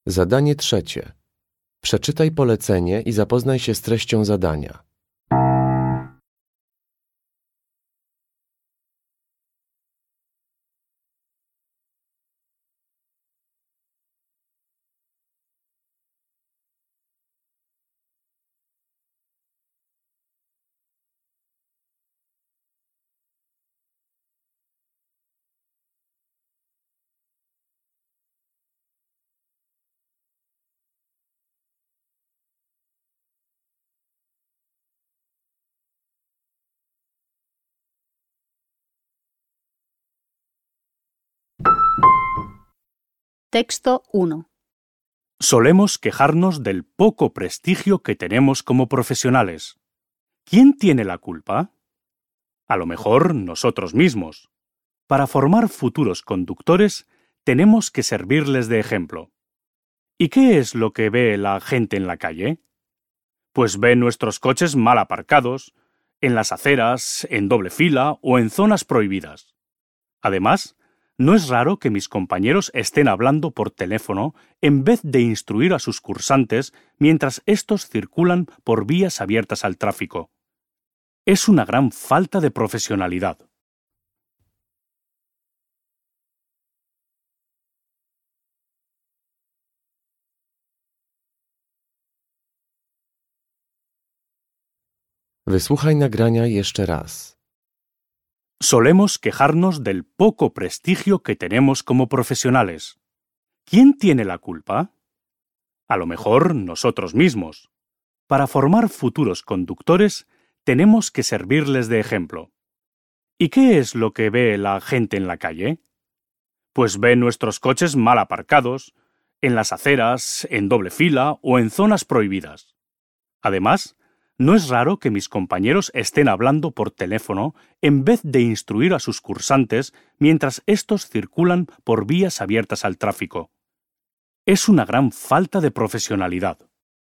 Zadanie trzecie. Przeczytaj polecenie i zapoznaj się z treścią zadania. Texto 1. Solemos quejarnos del poco prestigio que tenemos como profesionales. ¿Quién tiene la culpa? A lo mejor nosotros mismos. Para formar futuros conductores, tenemos que servirles de ejemplo. ¿Y qué es lo que ve la gente en la calle? Pues ve nuestros coches mal aparcados, en las aceras, en doble fila o en zonas prohibidas. Además, no es raro que mis compañeros estén hablando por teléfono en vez de instruir a sus cursantes mientras estos circulan por vías abiertas al tráfico. Es una gran falta de profesionalidad. Wysłuchaj nagrania jeszcze raz. Solemos quejarnos del poco prestigio que tenemos como profesionales. ¿Quién tiene la culpa? A lo mejor nosotros mismos. Para formar futuros conductores, tenemos que servirles de ejemplo. ¿Y qué es lo que ve la gente en la calle? Pues ve nuestros coches mal aparcados, en las aceras, en doble fila o en zonas prohibidas. Además, no es raro que mis compañeros estén hablando por teléfono en vez de instruir a sus cursantes mientras estos circulan por vías abiertas al tráfico. Es una gran falta de profesionalidad.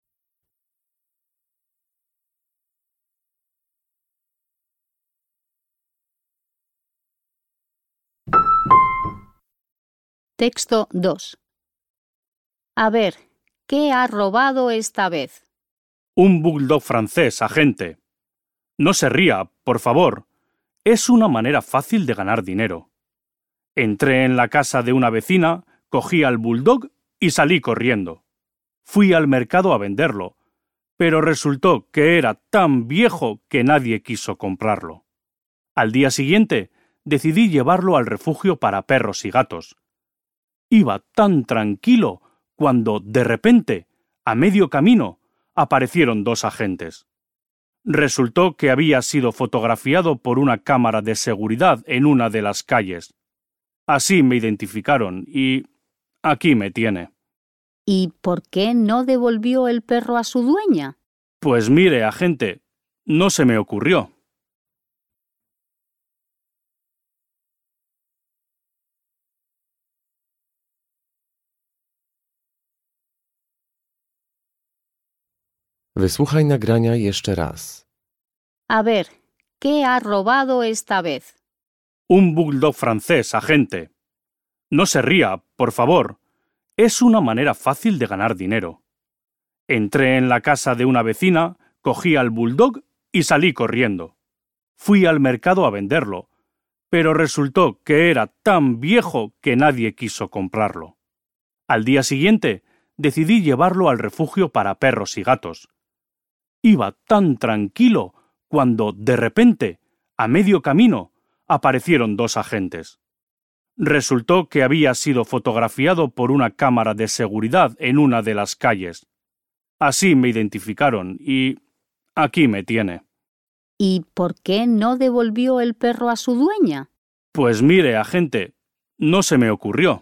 Texto 2. A ver, ¿qué ha robado esta vez? Un bulldog francés, agente. No se ría, por favor. Es una manera fácil de ganar dinero. Entré en la casa de una vecina, cogí al bulldog y salí corriendo. Fui al mercado a venderlo, pero resultó que era tan viejo que nadie quiso comprarlo. Al día siguiente, decidí llevarlo al refugio para perros y gatos. Iba tan tranquilo cuando, de repente, a medio camino, aparecieron dos agentes. Resultó que había sido fotografiado por una cámara de seguridad en una de las calles. Así me identificaron y aquí me tiene. ¿Y por qué no devolvió el perro a su dueña? Pues mire, agente, no se me ocurrió. Wysłuchaj nagrania jeszcze raz. A ver, ¿qué ha robado esta vez? Un bulldog francés, agente. No se ría, por favor. Es una manera fácil de ganar dinero. Entré en la casa de una vecina, cogí al bulldog y salí corriendo. Fui al mercado a venderlo, pero resultó que era tan viejo que nadie quiso comprarlo. Al día siguiente, decidí llevarlo al refugio para perros y gatos. Iba tan tranquilo cuando, de repente, a medio camino, aparecieron dos agentes. Resultó que había sido fotografiado por una cámara de seguridad en una de las calles. Así me identificaron y aquí me tiene. ¿Y por qué no devolvió el perro a su dueña? Pues mire, agente, no se me ocurrió.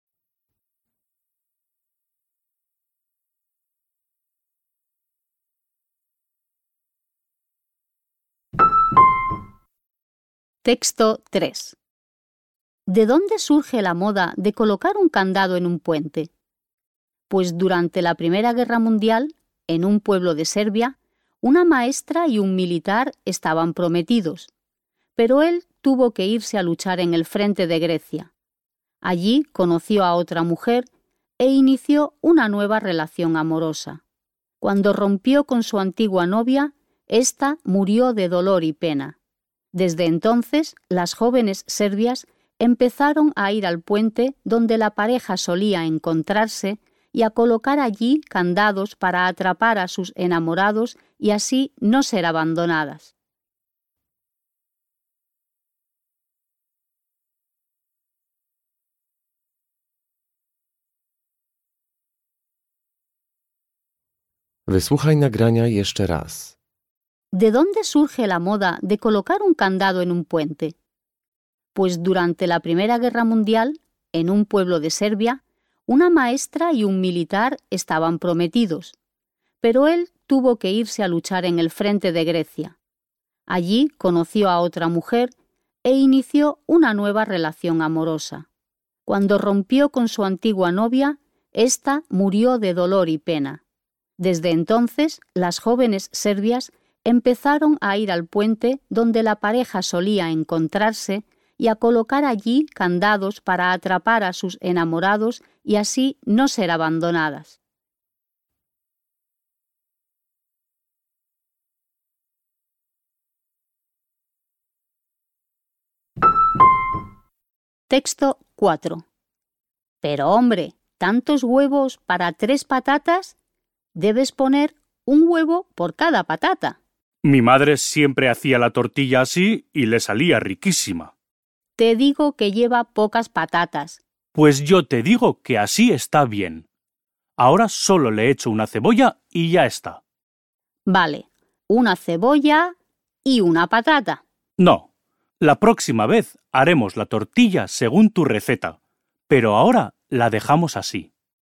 Texto 3. ¿De dónde surge la moda de colocar un candado en un puente? Pues durante la Primera Guerra Mundial, en un pueblo de Serbia, una maestra y un militar estaban prometidos, pero él tuvo que irse a luchar en el frente de Grecia. Allí conoció a otra mujer e inició una nueva relación amorosa. Cuando rompió con su antigua novia, ésta murió de dolor y pena. Desde entonces, las jóvenes serbias empezaron a ir al puente donde la pareja solía encontrarse y a colocar allí candados para atrapar a sus enamorados y así no ser abandonadas. Wysłuchaj nagrania jeszcze raz. ¿De dónde surge la moda de colocar un candado en un puente? Pues durante la Primera Guerra Mundial, en un pueblo de Serbia, una maestra y un militar estaban prometidos, pero él tuvo que irse a luchar en el frente de Grecia. Allí conoció a otra mujer e inició una nueva relación amorosa. Cuando rompió con su antigua novia, ésta murió de dolor y pena. Desde entonces, las jóvenes serbias empezaron a ir al puente donde la pareja solía encontrarse y a colocar allí candados para atrapar a sus enamorados y así no ser abandonadas. Texto 4. Pero hombre, ¿tantos huevos para 3 patatas? Debes poner un huevo por cada patata. Mi madre siempre hacía la tortilla así y le salía riquísima. Te digo que lleva pocas patatas. Pues yo te digo que así está bien. Ahora solo le echo una cebolla y ya está. Vale, una cebolla y una patata. No, la próxima vez haremos la tortilla según tu receta, pero ahora la dejamos así.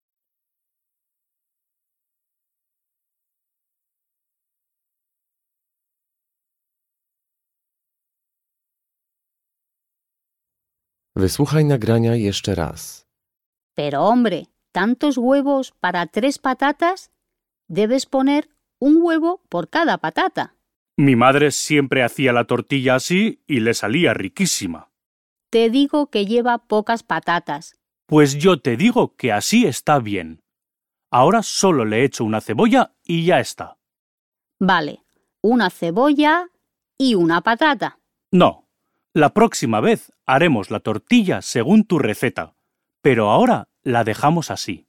Wysłuchaj nagrania jeszcze raz. Pero hombre, ¿tantos huevos para 3 patatas? Debes poner un huevo por cada patata. Mi madre siempre hacía la tortilla así y le salía riquísima. Te digo que lleva pocas patatas. Pues yo te digo que así está bien. Ahora solo le echo una cebolla y ya está. Vale, una cebolla y una patata. No, la próxima vez haremos la tortilla según tu receta, pero ahora la dejamos así.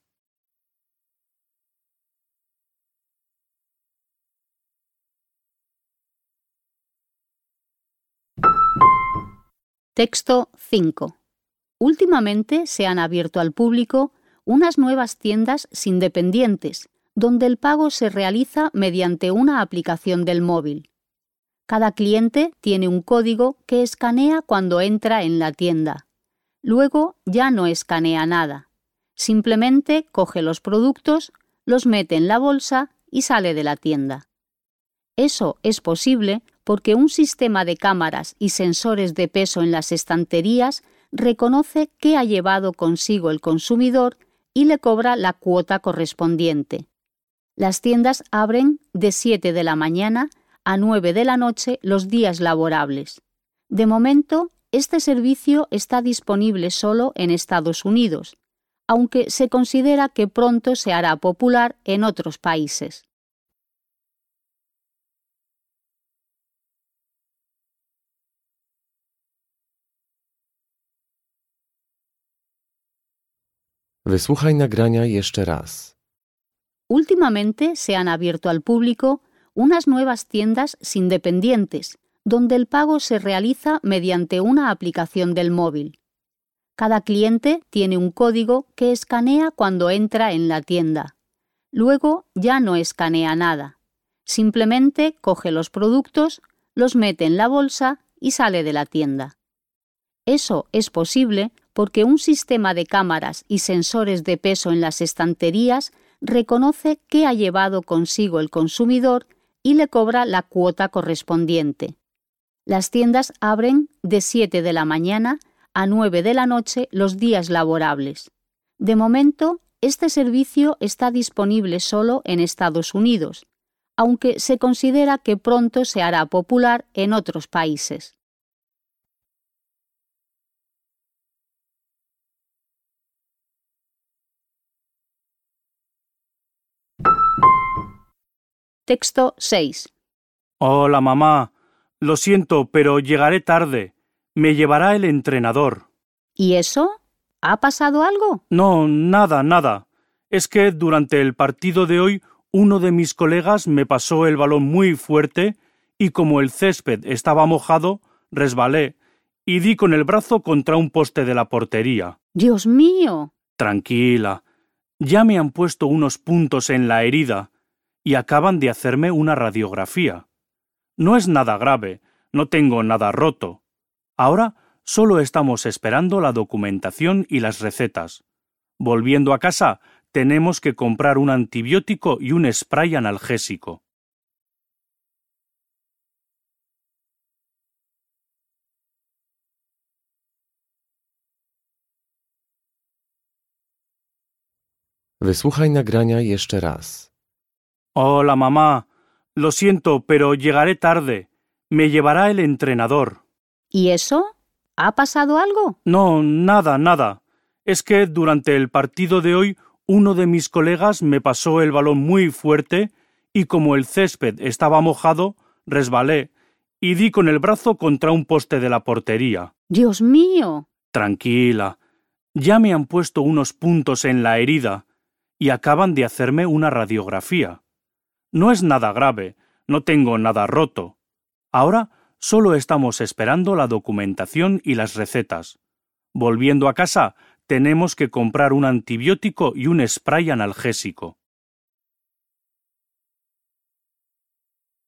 Texto 5. Últimamente se han abierto al público unas nuevas tiendas independientes, donde el pago se realiza mediante una aplicación del móvil. Cada cliente tiene un código que escanea cuando entra en la tienda. Luego ya no escanea nada. Simplemente coge los productos, los mete en la bolsa y sale de la tienda. Eso es posible porque un sistema de cámaras y sensores de peso en las estanterías reconoce qué ha llevado consigo el consumidor y le cobra la cuota correspondiente. Las tiendas abren de 7 de la mañana a 9 de la noche los días laborables. De momento, este servicio está disponible solo en Estados Unidos, aunque se considera que pronto se hará popular en otros países. Wysłuchaj nagrania jeszcze raz. Últimamente se han abierto al público unas nuevas tiendas independientes, donde el pago se realiza mediante una aplicación del móvil. Cada cliente tiene un código que escanea cuando entra en la tienda. Luego ya no escanea nada. Simplemente coge los productos, los mete en la bolsa y sale de la tienda. Eso es posible porque un sistema de cámaras y sensores de peso en las estanterías reconoce qué ha llevado consigo el consumidor y le cobra la cuota correspondiente. Las tiendas abren de 7 de la mañana a 9 de la noche los días laborables. De momento, este servicio está disponible solo en Estados Unidos, aunque se considera que pronto se hará popular en otros países. Texto 6. Hola, mamá. Lo siento, pero llegaré tarde. Me llevará el entrenador. ¿Y eso? ¿Ha pasado algo? No, nada. Es que durante el partido de hoy uno de mis colegas me pasó el balón muy fuerte y como el césped estaba mojado, resbalé y di con el brazo contra un poste de la portería. ¡Dios mío! Tranquila. Ya me han puesto unos puntos en la herida y acaban de hacerme una radiografía. No es nada grave, no tengo nada roto. Ahora solo estamos esperando la documentación y las recetas. Volviendo a casa, tenemos que comprar un antibiótico y un spray analgésico. Wysłuchaj nagrania jeszcze raz. Hola, mamá. Lo siento, pero llegaré tarde. Me llevará el entrenador. ¿Y eso? ¿Ha pasado algo? No, nada. Es que durante el partido de hoy uno de mis colegas me pasó el balón muy fuerte y como el césped estaba mojado, resbalé y di con el brazo contra un poste de la portería. ¡Dios mío! Tranquila. Ya me han puesto unos puntos en la herida y acaban de hacerme una radiografía. No es nada grave, no tengo nada roto. Ahora solo estamos esperando la documentación y las recetas. Volviendo a casa, tenemos que comprar un antibiótico y un spray analgésico.